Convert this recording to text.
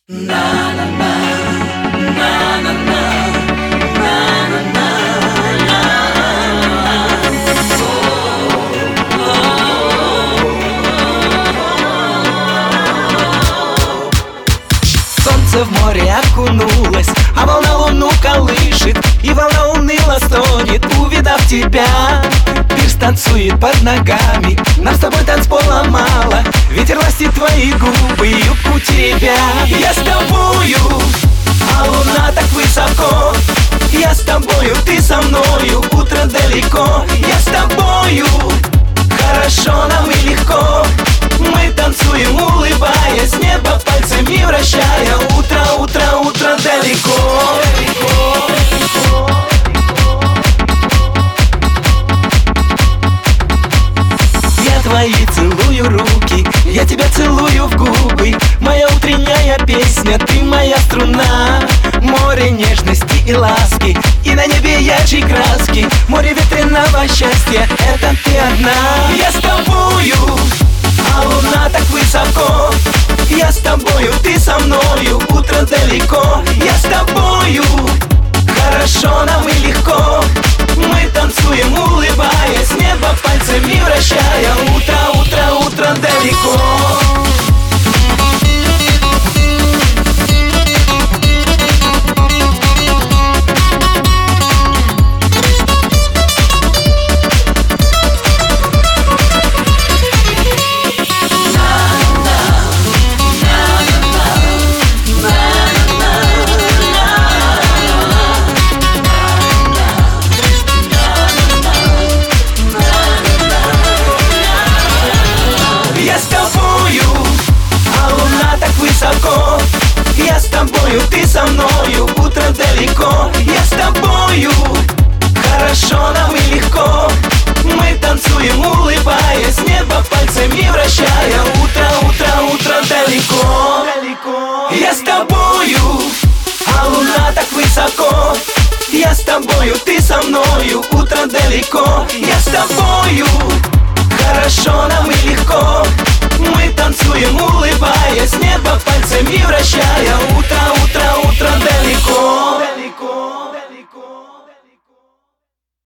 Солнце в море окунулось, а волна луну колышет, и волна уныло стонет, увидав тебя. Пирс танцует под ногами, нам с тобой танцпола мало. Ветер ластит твои губы, юбку теребя. Я с тобою, а луна так высоко. Я с тобою, ты со мною, утро далеко. Я с тобою, хорошо нам и легко. Мы танцуем, улыбаясь, небо пальцами вращая. Утро, утро, утро далеко. Я твои целую руки, я тебя целую в губы. Моя утренняя песня, ты моя струна. Море нежности и ласки, и на небе ярче краски. Море ветреного счастья, это ты одна. Я с тобою, а луна так высоко. Я с тобою, ты со мною, утро далеко. Я с тобою, хорошо нам и легко. Мы танцуем, улыбаясь, небо пальцами вращая. Утро, утро, утро далеко. Я с тобою, ты со мною, утро далеко. Я с тобою, хорошо нам и легко. Мы танцуем, улыбаясь, небо пальцами вращая. Утро, утро, утро далеко. Я с тобою, а луна так высоко. Я с тобою, ты со мною, утро далеко. Я с тобою, хорошо нам и легко.